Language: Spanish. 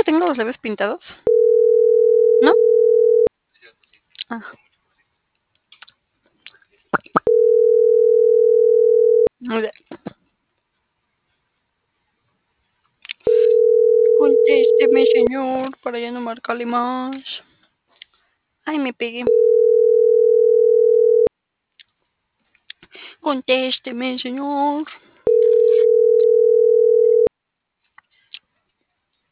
tengo los labios pintados? ¿No? Ah, muy bien. Contésteme, señor, para ya no marcarle más. Ay, me pegué. Contésteme, señor.